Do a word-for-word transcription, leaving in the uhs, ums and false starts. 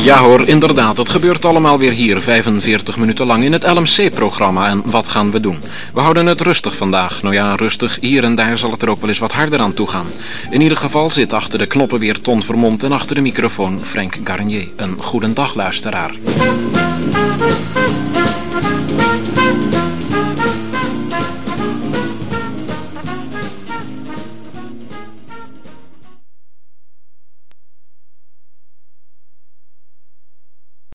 Ja hoor, inderdaad, het gebeurt allemaal weer hier, vijfenveertig minuten lang in het L M C-programma. En wat gaan we doen? We houden het rustig vandaag. Nou ja, rustig, hier en daar zal het er ook wel eens wat harder aan toe gaan. In ieder geval zit achter de knoppen weer Ton Vermond en achter de microfoon Frank Garnier. Een goedendag, luisteraar.